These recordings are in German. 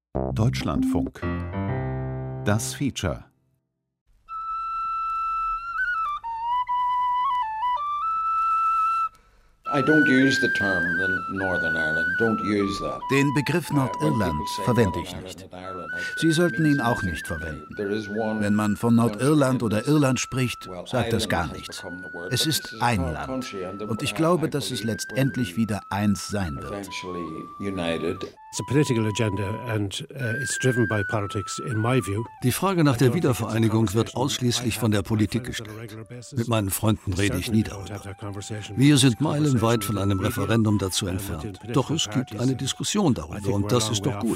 Deutschlandfunk. Das Feature. Den Begriff Nordirland verwende ich nicht. Sie sollten ihn auch nicht verwenden. Wenn man von Nordirland oder Irland spricht, sagt das gar nichts. Es ist ein Land. Und ich glaube, dass es letztendlich wieder eins sein wird. Die Frage nach der Wiedervereinigung wird ausschließlich von der Politik gestellt. Mit meinen Freunden rede ich nie darüber. Wir sind meilenweit von einem Referendum dazu entfernt. Doch es gibt eine Diskussion darüber und das ist doch gut.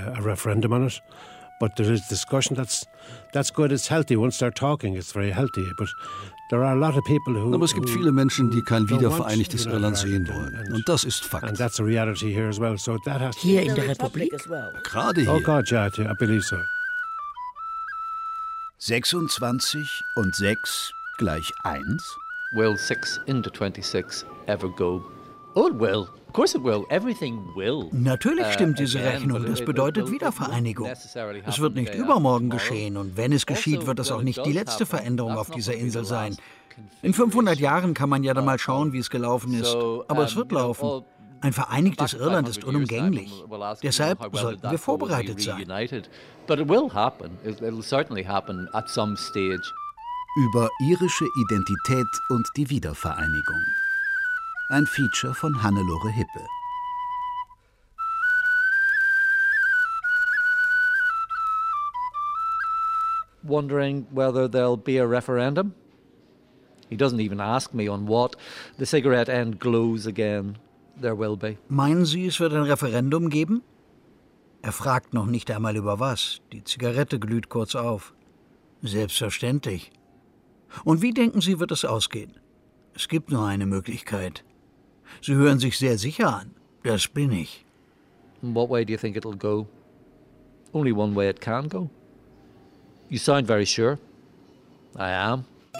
But there is discussion. That's good. It's healthy. Once they're talking, it's very healthy. But there are a lot of people who. Aber es gibt viele Menschen, die kein wiedervereinigtes Irland sehen wollen. Und das ist Fakt. And that's a reality here as well. So that has hier in der Republik? Gerade hier. Oh God, yeah, I believe so. 26 und 6 gleich 1? Will 6 into 26 ever go? Oh, it will. Of course it will. Everything will. Natürlich stimmt diese Rechnung. Das bedeutet Wiedervereinigung. Es wird nicht übermorgen geschehen. Und wenn es geschieht, wird es auch nicht die letzte Veränderung auf dieser Insel sein. In 500 Jahren kann man ja dann mal schauen, wie es gelaufen ist. Aber es wird laufen. Ein vereinigtes Irland ist unumgänglich. Deshalb sollten wir vorbereitet sein. Über irische Identität und die Wiedervereinigung. Ein Feature von Hannelore Hippe. Wondering whether there'll be a referendum? He doesn't even ask me on what. The cigarette end glows again. There will be. Meinen Sie, es wird ein Referendum geben? Er fragt noch nicht einmal über was. Die Zigarette glüht kurz auf. Selbstverständlich. Und wie denken Sie, wird es ausgehen? Es gibt nur eine Möglichkeit. Sie hören sich sehr sicher an. Das bin ich. In what way do you think it'll go? Only one way it can go. You sound very sure. I am.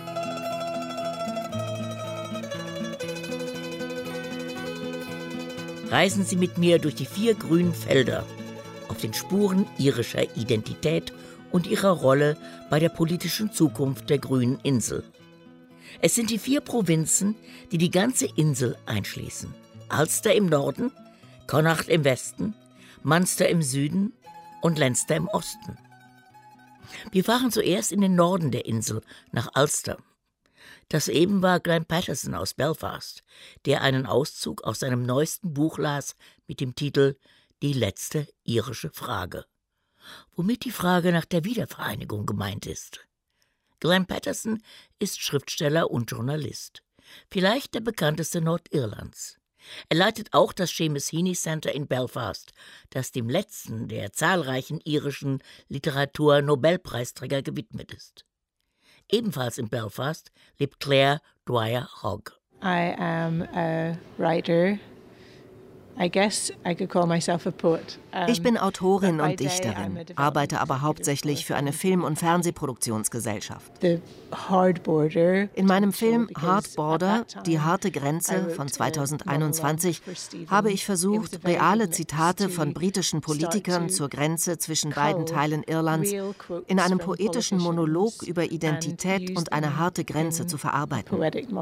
Reisen Sie mit mir durch die 4 grünen Felder auf den Spuren irischer Identität und ihrer Rolle bei der politischen Zukunft der grünen Insel. Es sind die 4 Provinzen, die die ganze Insel einschließen. Ulster im Norden, Connacht im Westen, Munster im Süden und Leinster im Osten. Wir fahren zuerst in den Norden der Insel, nach Ulster. Das eben war Glenn Patterson aus Belfast, der einen Auszug aus seinem neuesten Buch las mit dem Titel »Die letzte irische Frage«, womit die Frage nach der Wiedervereinigung gemeint ist. Glenn Patterson ist Schriftsteller und Journalist, vielleicht der bekannteste Nordirlands. Er leitet auch das Seamus Heaney Center in Belfast, das dem letzten der zahlreichen irischen Literatur-Nobelpreisträger gewidmet ist. Ebenfalls in Belfast lebt Claire Dwyer Hogg. I am a writer. I guess I could call myself a poet. Ich bin Autorin und Dichterin, arbeite aber hauptsächlich für eine Film- und Fernsehproduktionsgesellschaft. In meinem Film Hard Border, die harte Grenze von 2021, habe ich versucht, reale Zitate von britischen Politikern zur Grenze zwischen beiden Teilen Irlands in einem poetischen Monolog über Identität und eine harte Grenze zu verarbeiten.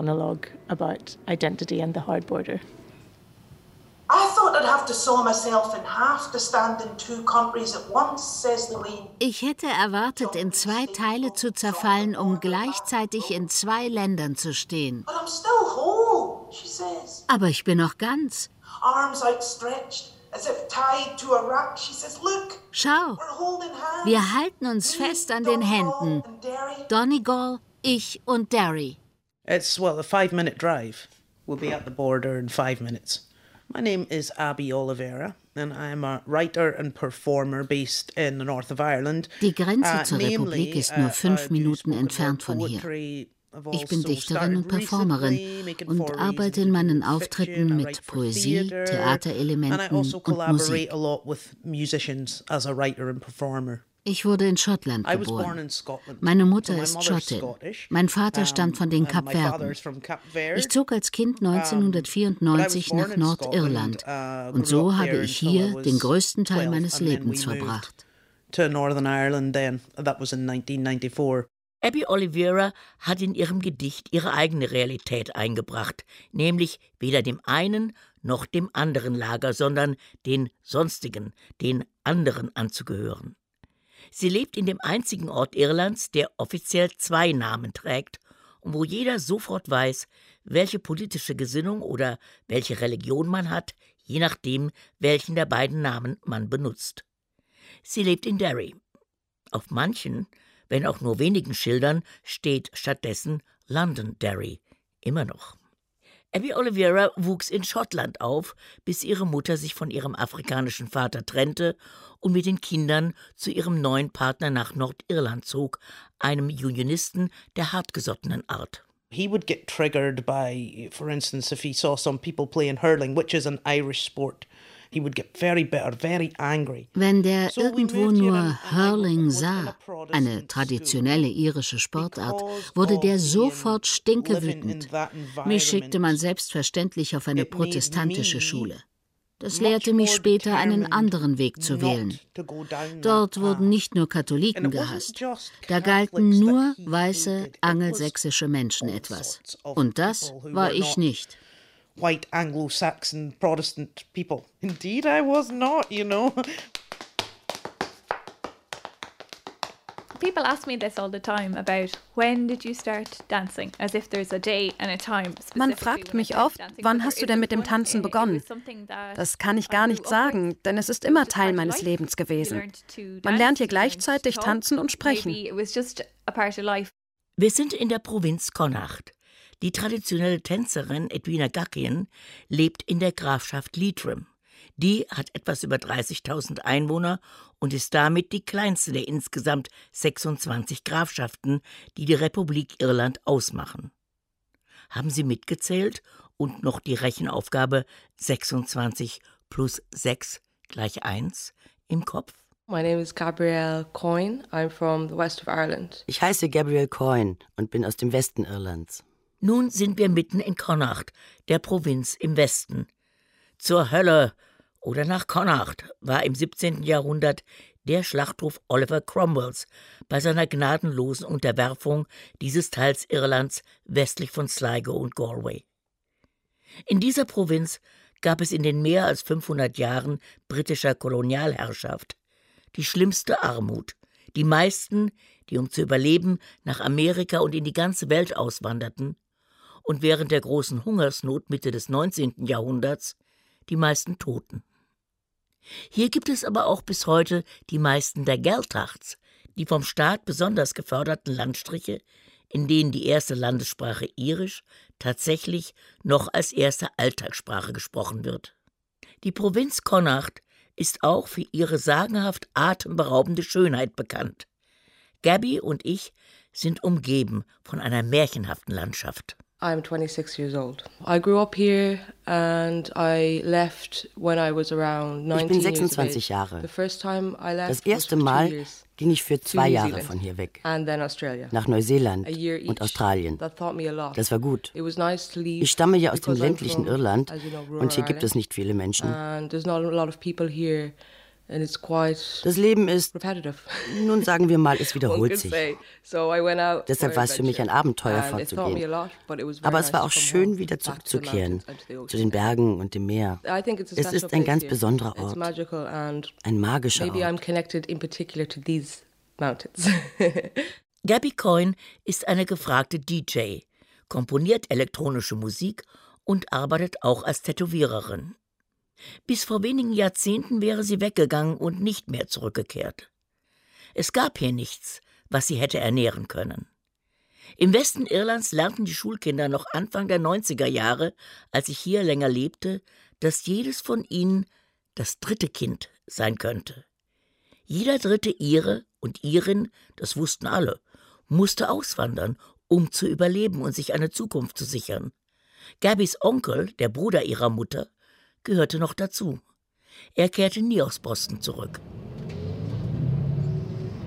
Ich hätte erwartet, in 2 Teile zu zerfallen, um gleichzeitig in 2 Ländern zu stehen. Aber ich bin noch ganz. Schau, wir halten uns fest an den Händen. Donegal, ich und Derry. It's, a 5-minute drive. We'll be at the border in 5 minutes. My name is Abby Oliveira, and I'm a writer and performer based in the north of Ireland. Die Grenze zur Republik ist nur 5 Minuten entfernt von hier. Ich bin Dichterin und Performerin und arbeite in meinen Auftritten mit Poesie, Theaterelementen und Musik. Ich wurde in Schottland geboren. Meine Mutter ist Schottin. Mein Vater stammt von den Kapverden. Ich zog als Kind 1994 nach Nordirland. Und so habe ich hier den größten Teil meines Lebens verbracht. Abby Oliveira hat in ihrem Gedicht ihre eigene Realität eingebracht, nämlich weder dem einen noch dem anderen Lager, sondern den sonstigen, den anderen anzugehören. Sie lebt in dem einzigen Ort Irlands, der offiziell 2 Namen trägt und wo jeder sofort weiß, welche politische Gesinnung oder welche Religion man hat, je nachdem, welchen der beiden Namen man benutzt. Sie lebt in Derry. Auf manchen, wenn auch nur wenigen Schildern, steht stattdessen Londonderry, immer noch. Abby Oliveira wuchs in Schottland auf, bis ihre Mutter sich von ihrem afrikanischen Vater trennte und mit den Kindern zu ihrem neuen Partner nach Nordirland zog, einem Unionisten der hartgesottenen Art. He would get triggered by, for instance, if he saw some people playing hurling, which is an Irish sport. He would get very bitter, very angry. Wenn der irgendwo nur Hurling sah, eine traditionelle irische Sportart, wurde der sofort stinkewütend. Mich schickte man selbstverständlich auf eine protestantische Schule. Das lehrte mich später, einen anderen Weg zu wählen. Dort wurden nicht nur Katholiken gehasst. Da galten nur weiße, angelsächsische Menschen etwas. Und das war ich nicht. White Anglo-Saxon Protestant people. Indeed, I was not, you know. People ask me this all the time about when did you start dancing, as if there's a day and a time. Man fragt mich oft, wann hast du denn mit dem Tanzen begonnen? Das kann ich gar nicht sagen, denn es ist immer Teil meines Lebens gewesen. Man lernt hier gleichzeitig tanzen und sprechen. Wir sind in der Provinz Connacht. Die traditionelle Tänzerin Edwina Gackian lebt in der Grafschaft Leitrim. Die hat etwas über 30.000 Einwohner und ist damit die kleinste der insgesamt 26 Grafschaften, die die Republik Irland ausmachen. Haben Sie mitgezählt und noch die Rechenaufgabe 26 plus 6 gleich 1 im Kopf? My name is Gabrielle Coyne. I'm from the west of Ireland. Ich heiße Gabrielle Coyne und bin aus dem Westen Irlands. Nun sind wir mitten in Connacht, der Provinz im Westen. Zur Hölle oder nach Connacht war im 17. Jahrhundert der Schlachthof Oliver Cromwells bei seiner gnadenlosen Unterwerfung dieses Teils Irlands westlich von Sligo und Galway. In dieser Provinz gab es in den mehr als 500 Jahren britischer Kolonialherrschaft die schlimmste Armut. Die meisten, die um zu überleben nach Amerika und in die ganze Welt auswanderten, und während der großen Hungersnot Mitte des 19. Jahrhunderts die meisten Toten. Hier gibt es aber auch bis heute die meisten der Gaeltachts, die vom Staat besonders geförderten Landstriche, in denen die erste Landessprache Irisch tatsächlich noch als erste Alltagssprache gesprochen wird. Die Provinz Connacht ist auch für ihre sagenhaft atemberaubende Schönheit bekannt. Gabby und ich sind umgeben von einer märchenhaften Landschaft. I'm 26 years old. I grew up here and I left when I was around 19 Ich bin 26 Jahre. Das erste Mal ging ich für 2 Jahre von hier weg, nach Neuseeland und Australien. Das war gut. Ich stamme ja aus dem ländlichen Irland und hier gibt es nicht viele Menschen. Das Leben ist, nun sagen wir mal, es wiederholt sich. Deshalb war es für mich ein Abenteuer, fortzugehen. Aber es war auch schön, wieder zurückzukehren, zu den Bergen und dem Meer. Es ist ein ganz besonderer Ort, ein magischer Ort. Gabby Coyne ist eine gefragte DJ, komponiert elektronische Musik und arbeitet auch als Tätowiererin. Bis vor wenigen Jahrzehnten wäre sie weggegangen und nicht mehr zurückgekehrt. Es gab hier nichts, was sie hätte ernähren können. Im Westen Irlands lernten die Schulkinder noch Anfang der 90er Jahre, als ich hier länger lebte, dass jedes von ihnen das 3. Kind sein könnte. Jeder 3. Ire und Irin, das wussten alle, musste auswandern, um zu überleben und sich eine Zukunft zu sichern. Gabbys Onkel, der Bruder ihrer Mutter, gehörte noch dazu. Er kehrte nie aus Boston zurück.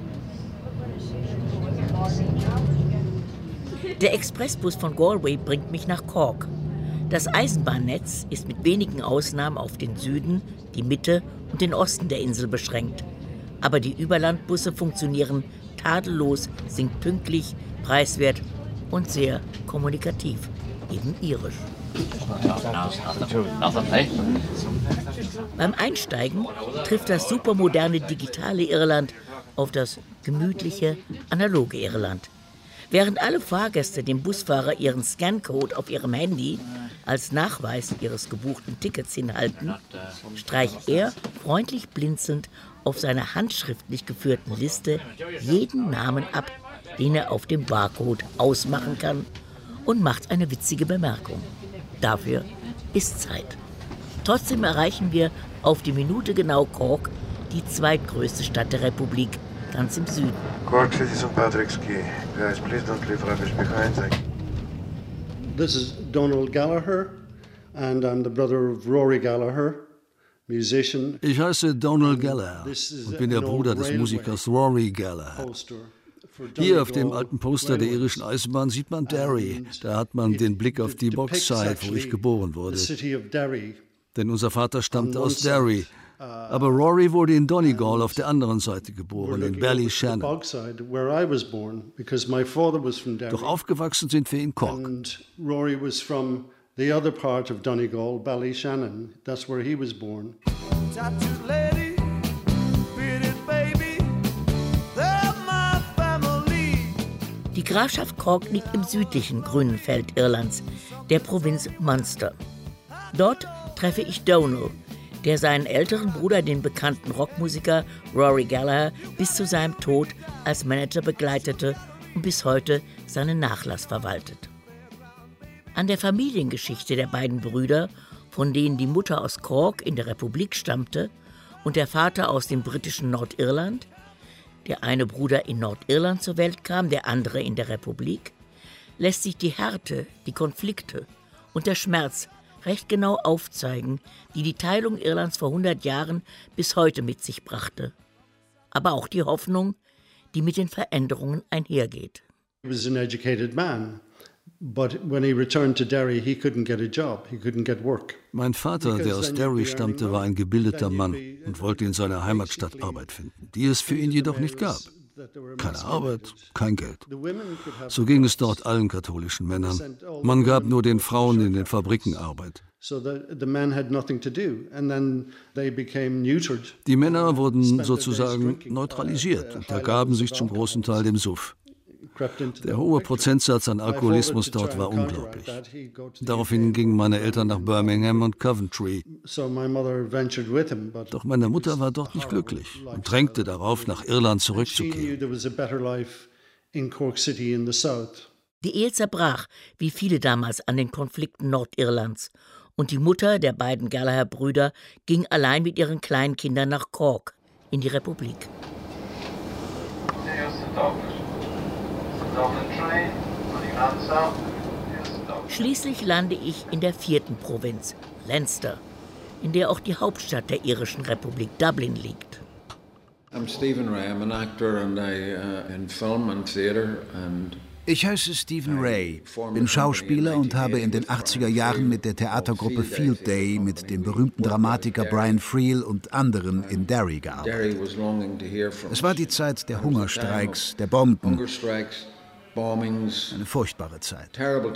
Der Expressbus von Galway bringt mich nach Cork. Das Eisenbahnnetz ist mit wenigen Ausnahmen auf den Süden, die Mitte und den Osten der Insel beschränkt. Aber die Überlandbusse funktionieren tadellos, sind pünktlich, preiswert und sehr kommunikativ, eben irisch. Beim Einsteigen trifft das supermoderne digitale Irland auf das gemütliche, analoge Irland. Während alle Fahrgäste dem Busfahrer ihren Scancode auf ihrem Handy als Nachweis ihres gebuchten Tickets hinhalten, streicht er freundlich blinzelnd auf seiner handschriftlich geführten Liste jeden Namen ab, den er auf dem Barcode ausmachen kann, und macht eine witzige Bemerkung. Dafür ist Zeit. Trotzdem erreichen wir auf die Minute genau Cork, die zweitgrößte Stadt der Republik, ganz im Süden. Cork City St. Patrick's Quay. Guys, please don't leave rubbish behind. This is Donald Gallagher and I'm the brother of Rory Gallagher, musician. Ich heiße Donald Gallagher und bin der Bruder des Musikers Rory Gallagher. Hier auf dem alten Poster der irischen Eisenbahn sieht man Derry. Da hat man den Blick auf die Bogside, wo ich geboren wurde. Denn unser Vater stammte aus Derry. Aber Rory wurde in Donegal auf der anderen Seite geboren, in Ballyshannon. Doch aufgewachsen sind wir in Cork. Rory was from the other part of Donegal, Ballyshannon. That's where he was born. Die Grafschaft Cork liegt im südlichen grünen Feld Irlands, der Provinz Munster. Dort treffe ich Donal, der seinen älteren Bruder, den bekannten Rockmusiker Rory Gallagher, bis zu seinem Tod als Manager begleitete und bis heute seinen Nachlass verwaltet. An der Familiengeschichte der beiden Brüder, von denen die Mutter aus Cork in der Republik stammte und der Vater aus dem britischen Nordirland, der eine Bruder in Nordirland zur Welt kam, der andere in der Republik, lässt sich die Härte, die Konflikte und der Schmerz recht genau aufzeigen, die die Teilung Irlands vor 100 Jahren bis heute mit sich brachte. Aber auch die Hoffnung, die mit den Veränderungen einhergeht. He was an educated man, but when he returned to Derry, he couldn't get a job, he couldn't get work. Mein Vater, der aus Derry stammte, war ein gebildeter Mann und wollte in seiner Heimatstadt Arbeit finden, die es für ihn jedoch nicht gab. Keine Arbeit, kein Geld. So ging es dort allen katholischen Männern. Man gab nur den Frauen in den Fabriken Arbeit. Die Männer wurden sozusagen neutralisiert und ergaben sich zum großen Teil dem Suff. Der hohe Prozentsatz an Alkoholismus dort war unglaublich. Daraufhin gingen meine Eltern nach Birmingham und Coventry. Doch meine Mutter war dort nicht glücklich und drängte darauf, nach Irland zurückzukehren. Die Ehe zerbrach, wie viele damals, an den Konflikten Nordirlands. Und die Mutter der beiden Gallagher-Brüder ging allein mit ihren kleinen Kindern nach Cork, in die Republik. Schließlich lande ich in der 4. Provinz, Leinster, in der auch die Hauptstadt der irischen Republik, Dublin, liegt. Ich heiße Stephen Ray, bin Schauspieler und habe in den 80er Jahren mit der Theatergruppe Field Day mit dem berühmten Dramatiker Brian Friel und anderen in Derry gearbeitet. Es war die Zeit der Hungerstreiks, der Bomben. Eine furchtbare Zeit.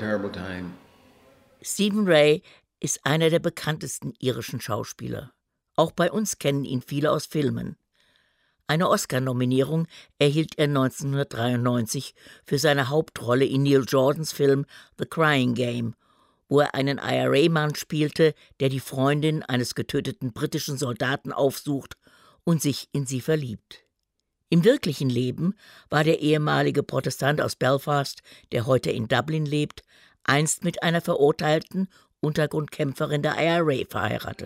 Stephen Ray ist einer der bekanntesten irischen Schauspieler. Auch bei uns kennen ihn viele aus Filmen. Eine Oscar-Nominierung erhielt er 1993 für seine Hauptrolle in Neil Jordans Film The Crying Game, wo er einen IRA-Mann spielte, der die Freundin eines getöteten britischen Soldaten aufsucht und sich in sie verliebt. Im wirklichen Leben war der ehemalige Protestant aus Belfast, der heute in Dublin lebt, einst mit einer verurteilten Untergrundkämpferin der IRA verheiratet.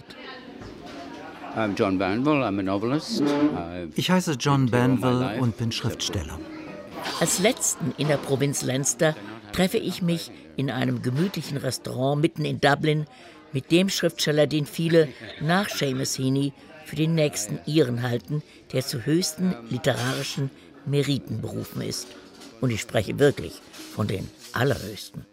Ich heiße John Banville und bin Schriftsteller. Als Letzten in der Provinz Leinster treffe ich mich in einem gemütlichen Restaurant mitten in Dublin mit dem Schriftsteller, den viele nach Seamus Heaney für den nächsten Iren halten, der zu höchsten literarischen Meriten berufen ist. Und ich spreche wirklich von den Allerhöchsten.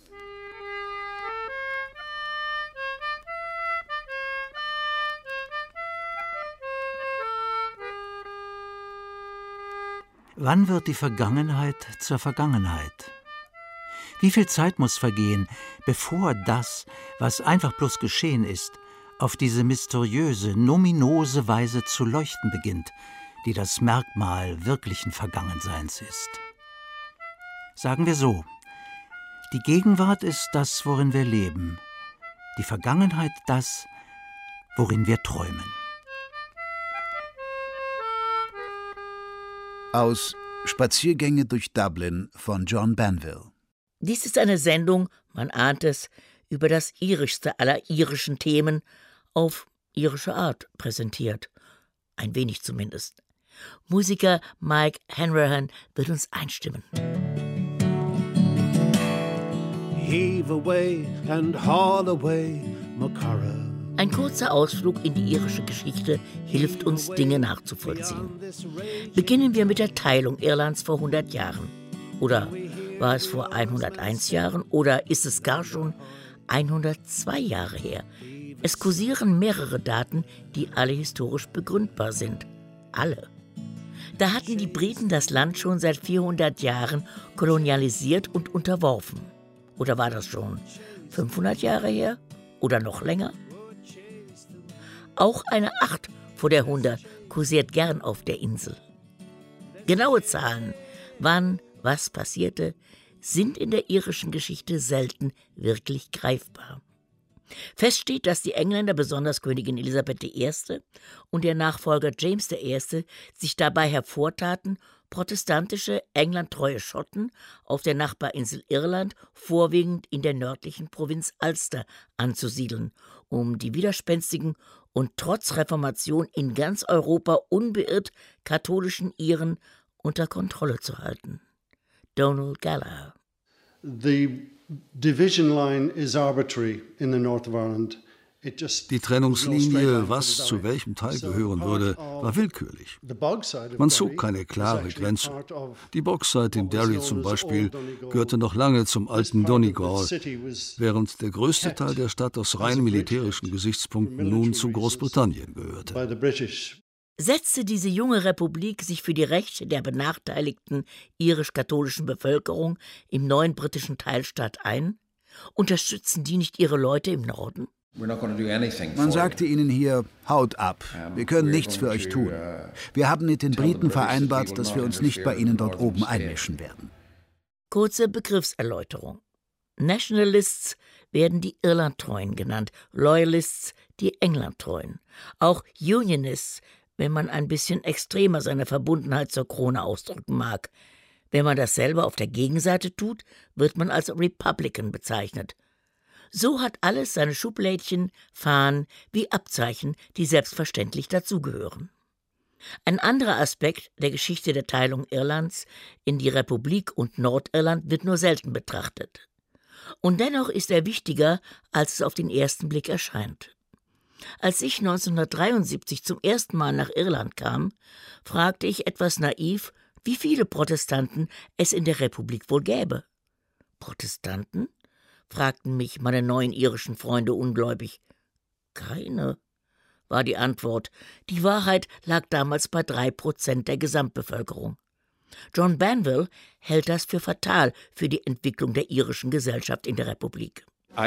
Wann wird die Vergangenheit zur Vergangenheit? Wie viel Zeit muss vergehen, bevor das, was einfach bloß geschehen ist, auf diese mysteriöse, nominose Weise zu leuchten beginnt, die das Merkmal wirklichen Vergangenseins ist? Sagen wir so: Die Gegenwart ist das, worin wir leben, die Vergangenheit das, worin wir träumen. Aus Spaziergänge durch Dublin von John Banville. Dies ist eine Sendung, man ahnt es, über das irischste aller irischen Themen, auf irische Art präsentiert. Ein wenig zumindest. Musiker Mike Hanrahan wird uns einstimmen. Heave away and haul away, Makara. Ein kurzer Ausflug in die irische Geschichte hilft uns, Dinge nachzuvollziehen. Beginnen wir mit der Teilung Irlands vor 100 Jahren. Oder war es vor 101 Jahren? Oder ist es gar schon 102 Jahre her? Es kursieren mehrere Daten, die alle historisch begründbar sind. Alle. Da hatten die Briten das Land schon seit 400 Jahren kolonialisiert und unterworfen. Oder war das schon 500 Jahre her? Oder noch länger? Auch eine 8 vor der 100 kursiert gern auf der Insel. Genaue Zahlen, wann, was passierte, sind in der irischen Geschichte selten wirklich greifbar. Fest steht, dass die Engländer, besonders Königin Elisabeth I. und ihr Nachfolger James I. sich dabei hervortaten, protestantische, englandtreue Schotten auf der Nachbarinsel Irland, vorwiegend in der nördlichen Provinz Ulster, anzusiedeln, um die widerspenstigen und trotz Reformation in ganz Europa unbeirrt katholischen Iren unter Kontrolle zu halten. Donald Gallagher. The division line is arbitrary in the north of Ireland. Die Trennungslinie, was zu welchem Teil gehören würde, war willkürlich. Man zog keine klare Grenze. Die Bogside in Derry zum Beispiel gehörte noch lange zum alten Donegal, während der größte Teil der Stadt aus rein militärischen Gesichtspunkten nun zu Großbritannien gehörte. Setzte diese junge Republik sich für die Rechte der benachteiligten irisch-katholischen Bevölkerung im neuen britischen Teilstaat ein? Unterstützen die nicht ihre Leute im Norden? Man sagte ihnen hier, haut ab, wir können nichts für euch tun. Wir haben mit den Briten vereinbart, dass wir uns nicht bei ihnen dort oben einmischen werden. Kurze Begriffserläuterung. Nationalists werden die Irlandtreuen genannt, Loyalists die Englandtreuen. Auch Unionists, wenn man ein bisschen extremer seine Verbundenheit zur Krone ausdrücken mag. Wenn man dasselbe auf der Gegenseite tut, wird man als Republican bezeichnet. So hat alles seine Schublädchen, Fahnen wie Abzeichen, die selbstverständlich dazugehören. Ein anderer Aspekt der Geschichte der Teilung Irlands in die Republik und Nordirland wird nur selten betrachtet. Und dennoch ist er wichtiger, als es auf den ersten Blick erscheint. Als ich 1973 zum ersten Mal nach Irland kam, fragte ich etwas naiv, wie viele Protestanten es in der Republik wohl gäbe. Protestanten? Fragten mich meine neuen irischen Freunde ungläubig. Keine, war die Antwort. Die Wahrheit lag damals bei 3% der Gesamtbevölkerung. John Banville hält das für fatal für die Entwicklung der irischen Gesellschaft in der Republik.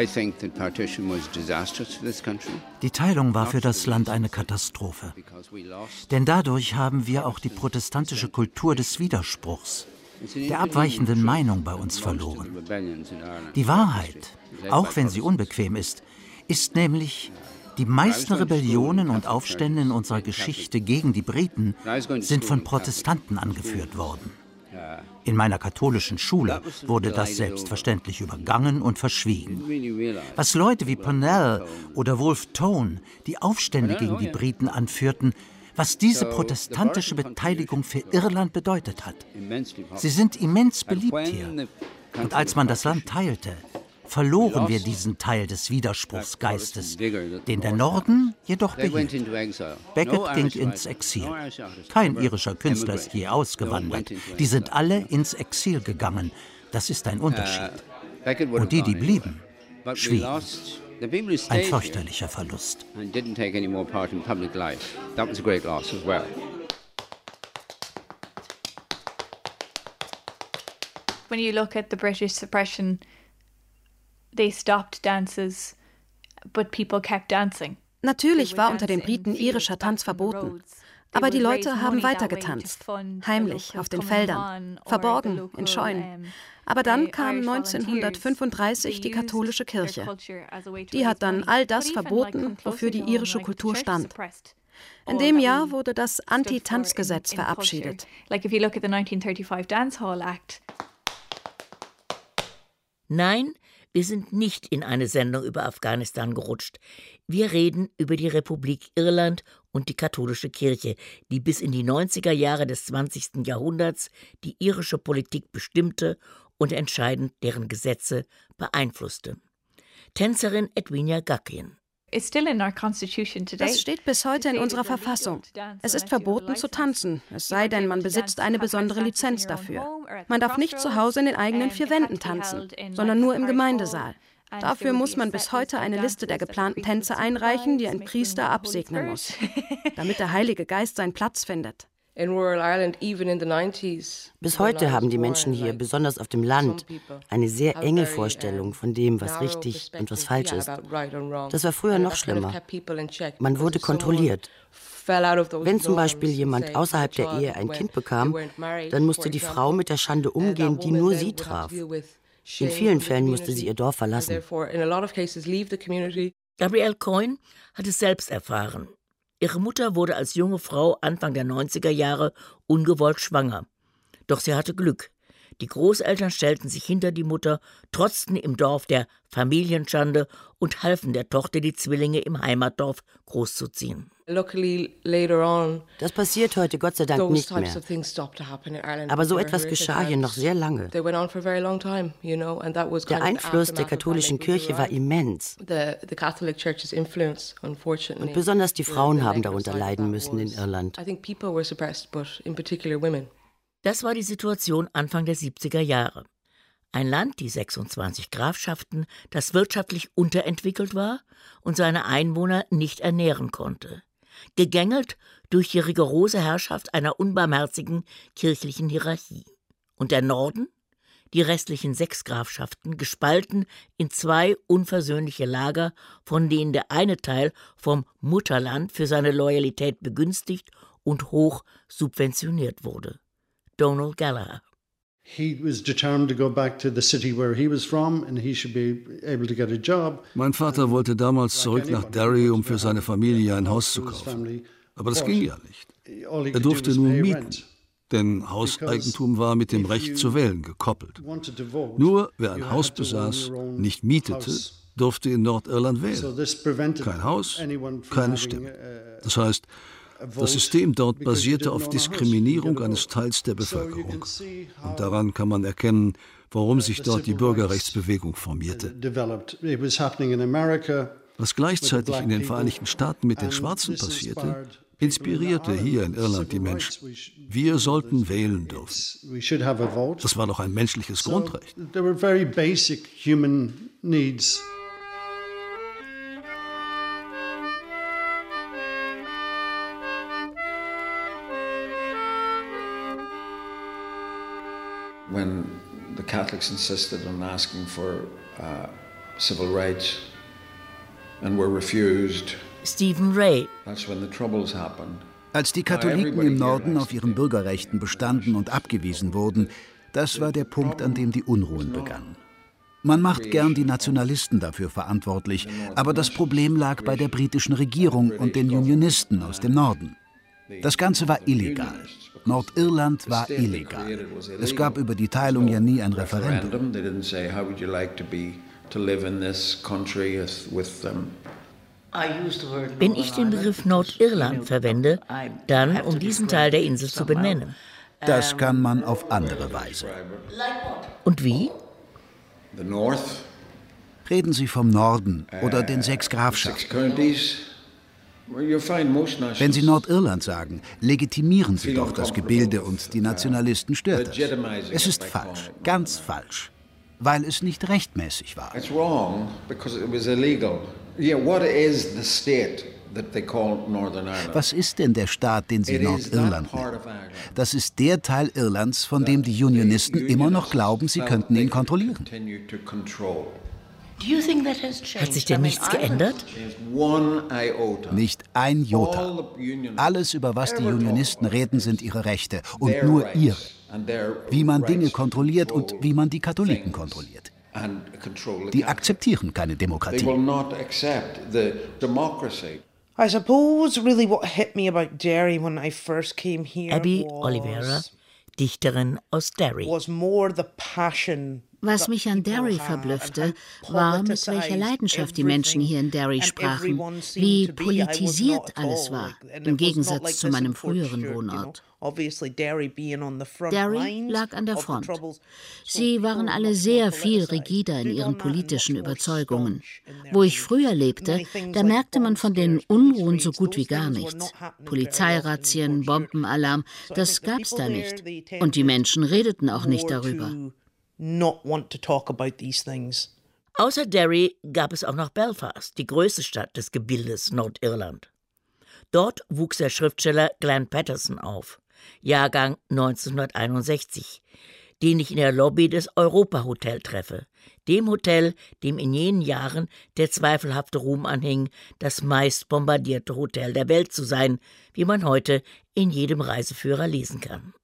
Die Teilung war für das Land eine Katastrophe. Denn dadurch haben wir auch die protestantische Kultur des Widerspruchs, der abweichenden Meinung bei uns verloren. Die Wahrheit, auch wenn sie unbequem ist nämlich, die meisten Rebellionen und Aufstände in unserer Geschichte gegen die Briten sind von Protestanten angeführt worden. In meiner katholischen Schule wurde das selbstverständlich übergangen und verschwiegen. Was Leute wie Parnell oder Wolfe Tone, die Aufstände gegen die Briten anführten, was diese protestantische Beteiligung für Irland bedeutet hat. Sie sind immens beliebt hier. Und als man das Land teilte, verloren wir diesen Teil des Widerspruchsgeistes, den der Norden jedoch behielt. Beckett ging ins Exil. Kein irischer Künstler ist je ausgewandert. Die sind alle ins Exil gegangen. Das ist ein Unterschied. Und die blieben, schwiegen. Ein fürchterlicher Verlust. When you look at the British suppression, they stopped dances, but people kept dancing. Natürlich war unter den Briten irischer Tanz verboten. Aber die Leute haben weitergetanzt, heimlich auf den Feldern, verborgen in Scheunen. Aber dann kam 1935 die katholische Kirche. Die hat dann all das verboten, wofür die irische Kultur stand. In dem Jahr wurde das Anti-Tanzgesetz verabschiedet. Nein, wir sind nicht in eine Sendung über Afghanistan gerutscht. Wir reden über die Republik Irland und die katholische Kirche, die bis in die 90er Jahre des 20. Jahrhunderts die irische Politik bestimmte und entscheidend deren Gesetze beeinflusste. Tänzerin Edwina Guckian. Das steht bis heute in unserer Verfassung. Es ist verboten zu tanzen, es sei denn, man besitzt eine besondere Lizenz dafür. Man darf nicht zu Hause in den eigenen vier Wänden tanzen, sondern nur im Gemeindesaal. Dafür muss man bis heute eine Liste der geplanten Tänze einreichen, die ein Priester absegnen muss, damit der Heilige Geist seinen Platz findet. Bis heute haben die Menschen hier, besonders auf dem Land, eine sehr enge Vorstellung von dem, was richtig und was falsch ist. Das war früher noch schlimmer. Man wurde kontrolliert. Wenn zum Beispiel jemand außerhalb der Ehe ein Kind bekam, dann musste die Frau mit der Schande umgehen, die nur sie traf. In vielen Fällen musste sie ihr Dorf verlassen. Gabrielle Coyne hat es selbst erfahren. Ihre Mutter wurde als junge Frau Anfang der 90er Jahre ungewollt schwanger. Doch sie hatte Glück. Die Großeltern stellten sich hinter die Mutter, trotzten im Dorf der Familienschande und halfen der Tochter, die Zwillinge im Heimatdorf großzuziehen. Das passiert heute Gott sei Dank nicht mehr. Aber so etwas geschah hier noch sehr lange. Der Einfluss der katholischen Kirche war immens. Und besonders die Frauen haben darunter leiden müssen in Irland. Das war die Situation Anfang der 70er Jahre. Ein Land, die 26 Grafschaften, das wirtschaftlich unterentwickelt war und seine Einwohner nicht ernähren konnte. Gegängelt durch die rigorose Herrschaft einer unbarmherzigen kirchlichen Hierarchie. Und der Norden, die restlichen 6 Grafschaften, gespalten in 2 unversöhnliche Lager, von denen der eine Teil vom Mutterland für seine Loyalität begünstigt und hoch subventioniert wurde. Donald Gallagher. Mein Vater wollte damals zurück nach Derry, um für seine Familie ein Haus zu kaufen. Aber das ging ja nicht. Er durfte nur mieten, denn Hauseigentum war mit dem Recht zu wählen gekoppelt. Nur wer ein Haus besaß, nicht mietete, durfte in Nordirland wählen. Kein Haus, keine Stimme. Das heißt, das System dort basierte auf Diskriminierung eines Teils der Bevölkerung. Und daran kann man erkennen, warum sich dort die Bürgerrechtsbewegung formierte. Was gleichzeitig in den Vereinigten Staaten mit den Schwarzen passierte, inspirierte hier in Irland die Menschen. Wir sollten wählen dürfen. Das war doch ein menschliches Grundrecht. When the Catholics insisted on asking for civil rights and were refused. Stephen Ray. That's when the troubles happened. Als die Katholiken im Norden auf ihren Bürgerrechten bestanden und abgewiesen wurden, das war der Punkt, an dem die Unruhen begannen. Man macht gern die Nationalisten dafür verantwortlich, aber das Problem lag bei der britischen Regierung und den Unionisten aus dem Norden. Das Ganze war illegal. Nordirland war illegal. Es gab über die Teilung ja nie ein Referendum. Wenn ich den Begriff Nordirland verwende, dann um diesen Teil der Insel zu benennen. Das kann man auf andere Weise. Und wie? The North Reden Sie vom Norden oder den 6 Grafschaften. Wenn Sie Nordirland sagen, legitimieren Sie doch das Gebilde und die Nationalisten stört das. Es ist falsch, ganz falsch, weil es nicht rechtmäßig war. Was ist denn der Staat, den Sie Nordirland nennen? Das ist der Teil Irlands, von dem die Unionisten immer noch glauben, sie könnten ihn kontrollieren. Hat sich denn nichts geändert? Nicht ein Jota. Alles, über was die Unionisten reden, sind ihre Rechte und nur ihre. Wie man Dinge kontrolliert und wie man die Katholiken kontrolliert. Die akzeptieren keine Demokratie. I suppose really what hit me about Derry when I first came here Abby Oliveira, Dichterin aus Derry. Was more the passion. Was mich an Derry verblüffte, war, mit welcher Leidenschaft die Menschen hier in Derry sprachen, wie politisiert alles war, im Gegensatz zu meinem früheren Wohnort. Derry lag an der Front. Sie waren alle sehr viel rigider in ihren politischen Überzeugungen. Wo ich früher lebte, da merkte man von den Unruhen so gut wie gar nichts. Polizeirazzien, Bombenalarm, das gab's da nicht. Und die Menschen redeten auch nicht darüber. Außer Derry gab es auch noch Belfast, die größte Stadt des Gebildes Nordirland. Dort wuchs der Schriftsteller Glenn Patterson auf, Jahrgang 1961, den ich in der Lobby des Europa-Hotel treffe, dem Hotel, dem in jenen Jahren der zweifelhafte Ruhm anhing, das meist bombardierte Hotel der Welt zu sein, wie man heute in jedem Reiseführer lesen kann.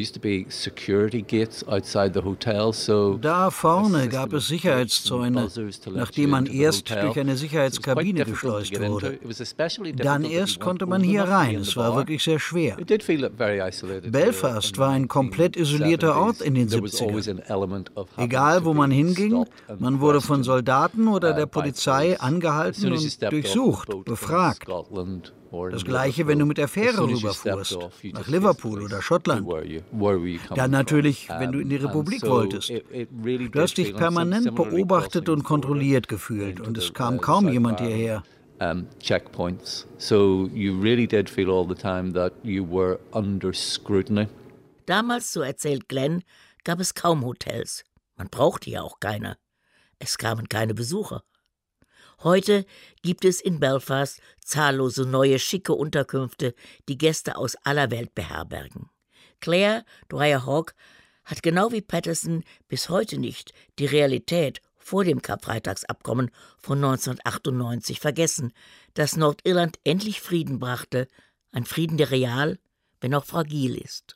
Da vorne gab es Sicherheitszäune, nachdem man erst durch eine Sicherheitskabine geschleust wurde. Dann erst konnte man hier rein. Es war wirklich sehr schwer. Belfast war ein komplett isolierter Ort in den 70ern. Egal, wo man hinging, man wurde von Soldaten oder der Polizei angehalten und durchsucht, befragt. Das Gleiche, wenn du mit der Fähre rüberfuhrst, nach Liverpool oder Schottland. Dann natürlich, wenn du in die Republik wolltest. Du hast dich permanent beobachtet und kontrolliert gefühlt und es kam kaum jemand hierher. Checkpoints. So you really did feel all the time that you were under scrutiny. Damals, so erzählt Glenn, gab es kaum Hotels. Man brauchte ja auch keine. Es kamen keine Besucher. Heute gibt es in Belfast zahllose neue, schicke Unterkünfte, die Gäste aus aller Welt beherbergen. Claire Dwyer-Hogg hat genau wie Patterson bis heute nicht die Realität vor dem Karfreitagsabkommen von 1998 vergessen, dass Nordirland endlich Frieden brachte, ein Frieden, der real, wenn auch fragil ist.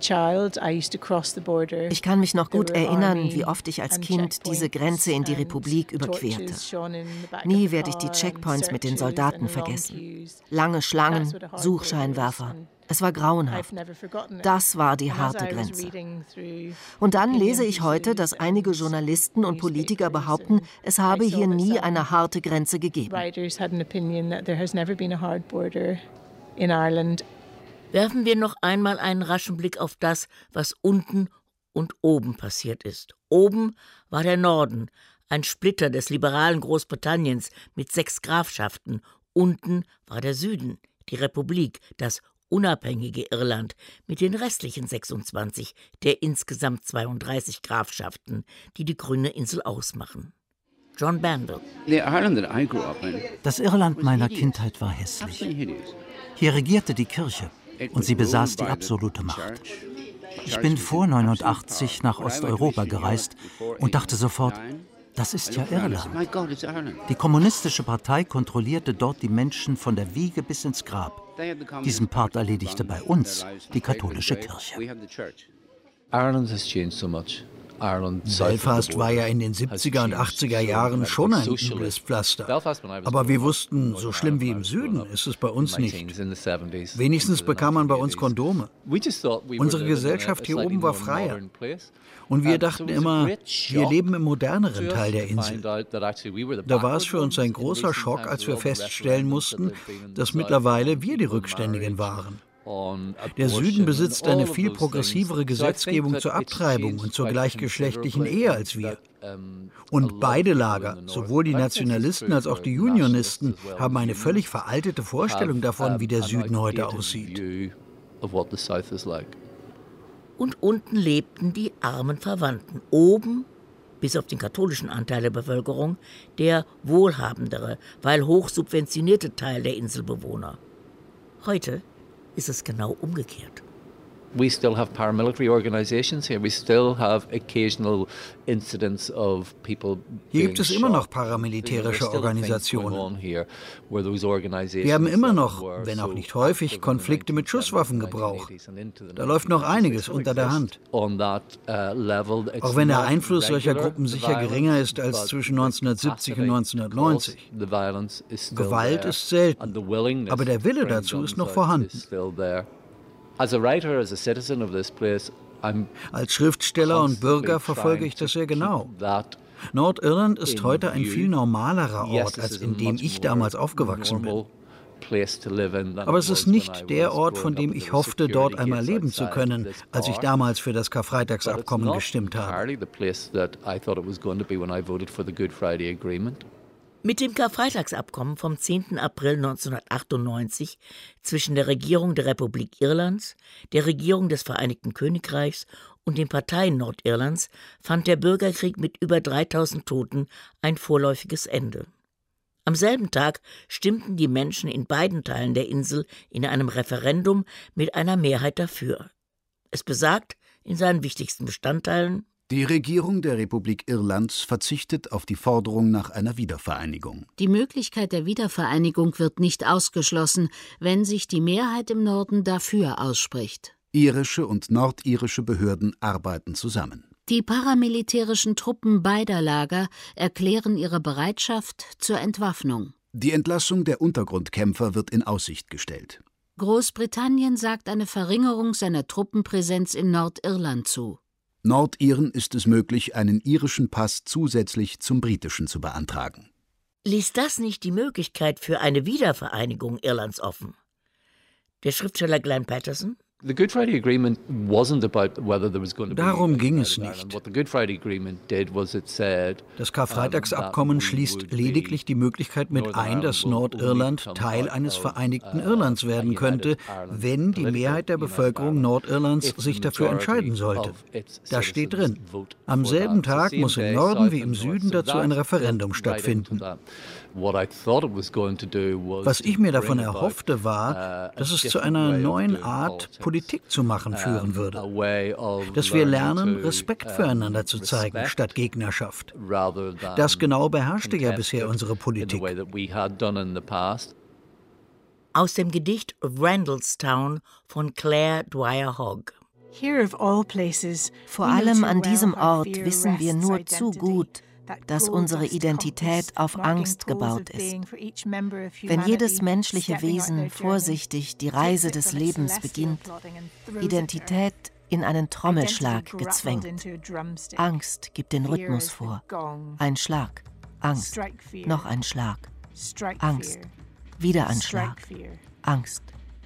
Ich kann mich noch gut erinnern, wie oft ich als Kind diese Grenze in die Republik überquerte. Nie werde ich die Checkpoints mit den Soldaten vergessen. Lange Schlangen, Suchscheinwerfer. Es war grauenhaft. Das war die harte Grenze. Und dann lese ich heute, dass einige Journalisten und Politiker behaupten, es habe hier nie eine harte Grenze gegeben. Werfen wir noch einmal einen raschen Blick auf das, was unten und oben passiert ist. Oben war der Norden, ein Splitter des liberalen Großbritanniens mit 6 Grafschaften. Unten war der Süden, die Republik, das unabhängige Irland mit den restlichen 26 der insgesamt 32 Grafschaften, die die grüne Insel ausmachen. John Banville. Das Irland meiner Kindheit war hässlich. Hier regierte die Kirche. Und sie besaß die absolute Macht. Ich bin vor 89 nach Osteuropa gereist und dachte sofort, das ist ja Irland. Die kommunistische Partei kontrollierte dort die Menschen von der Wiege bis ins Grab. Diesen Part erledigte bei uns die katholische Kirche. Belfast war ja in den 70er und 80er Jahren schon ein übles Pflaster. Aber wir wussten, so schlimm wie im Süden ist es bei uns nicht. Wenigstens bekam man bei uns Kondome. Unsere Gesellschaft hier oben war freier. Und wir dachten immer, wir leben im moderneren Teil der Insel. Da war es für uns ein großer Schock, als wir feststellen mussten, dass mittlerweile wir die Rückständigen waren. Der Süden besitzt eine viel progressivere Gesetzgebung zur Abtreibung und zur gleichgeschlechtlichen Ehe als wir. Und beide Lager, sowohl die Nationalisten als auch die Unionisten, haben eine völlig veraltete Vorstellung davon, wie der Süden heute aussieht. Und unten lebten die armen Verwandten. Oben, bis auf den katholischen Anteil der Bevölkerung, der wohlhabendere, weil hoch subventionierte Teil der Inselbewohner. Heute ist es genau umgekehrt. We still have paramilitary organizations here. We still have occasional incidents of people. Hier gibt es immer noch paramilitärische Organisationen. Wir haben immer noch, wenn auch nicht häufig, Konflikte mit Schusswaffengebrauch. Da läuft noch einiges unter der Hand. Auch wenn der Einfluss solcher Gruppen sicher geringer ist als zwischen 1970 und 1990. Gewalt ist selten, aber der Wille dazu ist noch vorhanden. Als Schriftsteller und Bürger verfolge ich das sehr genau. Nordirland ist heute ein viel normalerer Ort, als in dem ich damals aufgewachsen bin. Aber es ist nicht der Ort, von dem ich hoffte, dort einmal leben zu können, als ich damals für das Karfreitagsabkommen gestimmt habe. Mit dem Karfreitagsabkommen vom 10. April 1998 zwischen der Regierung der Republik Irlands, der Regierung des Vereinigten Königreichs und den Parteien Nordirlands fand der Bürgerkrieg mit über 3000 Toten ein vorläufiges Ende. Am selben Tag stimmten die Menschen in beiden Teilen der Insel in einem Referendum mit einer Mehrheit dafür. Es besagt in seinen wichtigsten Bestandteilen: Die Regierung der Republik Irlands verzichtet auf die Forderung nach einer Wiedervereinigung. Die Möglichkeit der Wiedervereinigung wird nicht ausgeschlossen, wenn sich die Mehrheit im Norden dafür ausspricht. Irische und nordirische Behörden arbeiten zusammen. Die paramilitärischen Truppen beider Lager erklären ihre Bereitschaft zur Entwaffnung. Die Entlassung der Untergrundkämpfer wird in Aussicht gestellt. Großbritannien sagt eine Verringerung seiner Truppenpräsenz in Nordirland zu. Nordiren ist es möglich, einen irischen Pass zusätzlich zum britischen zu beantragen. Ließ das nicht die Möglichkeit für eine Wiedervereinigung Irlands offen? Der Schriftsteller Glenn Patterson? Darum ging es nicht. Das Karfreitagsabkommen schließt lediglich die Möglichkeit mit ein, dass Nordirland Teil eines vereinigten Irlands werden könnte, wenn die Mehrheit der Bevölkerung Nordirlands sich dafür entscheiden sollte. Das steht drin. Am selben Tag muss im Norden wie im Süden dazu ein Referendum stattfinden. Was ich mir davon erhoffte, war, dass es zu einer neuen Art, Politik zu machen, führen würde. Dass wir lernen, Respekt füreinander zu zeigen, statt Gegnerschaft. Das genau beherrschte ja bisher unsere Politik. Aus dem Gedicht Randallstown von Claire Dwyer Hogg. Vor allem an diesem Ort wissen wir nur zu gut, dass unsere Identität auf Angst gebaut ist. Wenn jedes menschliche Wesen vorsichtig die Reise des Lebens beginnt, Identität in einen Trommelschlag gezwängt. Angst gibt den Rhythmus vor. Ein Schlag, Angst, noch ein Schlag, Angst, wieder ein Schlag, Angst.